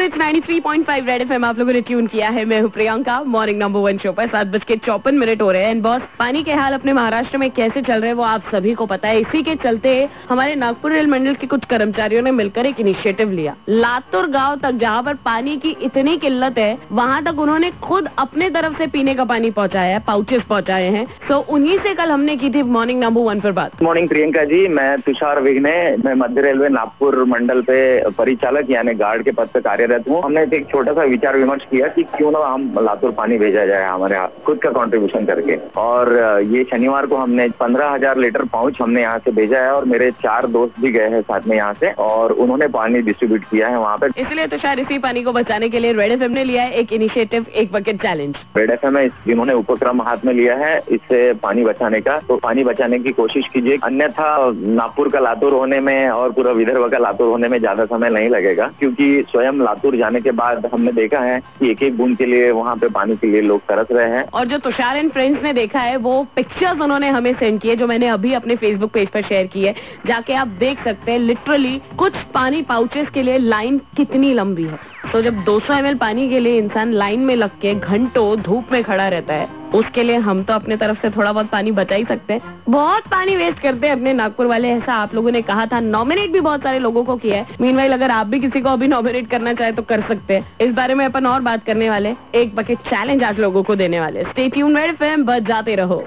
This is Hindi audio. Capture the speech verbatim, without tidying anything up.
It's ninety three point five red FM आप लोगों ने ट्यून किया है। मैं हूँ Priyanka, morning number one show पर सात बज के चौपन मिनट हो रहे हैं। बॉस, पानी के हाल अपने महाराष्ट्र में कैसे चल रहे हैं वो आप सभी को पता है। इसी के चलते हमारे नागपुर रेल मंडल के कुछ कर्मचारियों ने मिलकर एक इनिशिएटिव लिया। लातूर गाँव तक जहाँ पर पानी की इतनी किल्लत है वहाँ तक उन्होंने खुद अपने तरफ से पीने का पानी पहुँचाया है, पाउचेस पहुँचाए हैं। तो उन्हीं से कल हमने की थी मॉर्निंग नंबर वन पर बात। मॉर्निंग प्रियंका जी, मैं तुषार विघ्ने, मैं मध्य रेलवे नागपुर मंडल पे परिचालक यानी गार्ड के पद पे कार्यरत हूँ। हमने एक छोटा सा विचार विमर्श किया कि क्यों ना हम लातूर पानी भेजा जाए हमारे यहाँ खुद का कंट्रीब्यूशन करके। और ये शनिवार को हमने पंद्रह हजार लीटर पाउच हमने यहाँ से भेजा है और मेरे चार दोस्त भी गए हैं साथ में यहाँ से और उन्होंने पानी डिस्ट्रीब्यूट किया है वहाँ पे। इसलिए तुषार, इसी पानी को बचाने के लिए रेड एफएम ने लिया है एक इनिशिएटिव, एक बकेट चैलेंज। रेड एफएम है जिन्होंने उपक्रम हाथ में लिया है इससे पानी बचाने का, तो पानी बचाने की कोशिश कीजिए। अन्यथा नागपुर का लातूर होने में और पूरा विदर्भ का लातूर होने में ज्यादा समय नहीं लगेगा, क्योंकि स्वयं लातूर जाने के बाद हमने देखा है कि एक एक बूंद के लिए वहाँ पे पानी के लिए लोग तरस रहे हैं। और जो तुषार एंड फ्रेंड्स ने देखा है वो पिक्चर्स उन्होंने हमें सेंड किए, जो मैंने अभी अपने फेसबुक पेज पर शेयर की है। जाके आप देख सकते हैं लिटरली कुछ पानी पाउचेस के लिए लाइन कितनी लंबी है। तो जब दो सौ एम एल पानी के लिए इंसान लाइन में लग के घंटों धूप में खड़ा रहता है, उसके लिए हम तो अपने तरफ से थोड़ा बहुत पानी बचा ही सकते हैं। बहुत पानी वेस्ट करते हैं अपने नागपुर वाले, ऐसा आप लोगों ने कहा था। नॉमिनेट भी बहुत सारे लोगों को किया है। मीनवाइल अगर आप भी किसी को अभी नॉमिनेट करना चाहे तो कर सकते हैं। इस बारे में अपन और बात करने वाले, एक बकेट चैलेंज आज लोगों को देने वाले। स्टे ट्यून्ड, रेड एफएम, बच जाते रहो।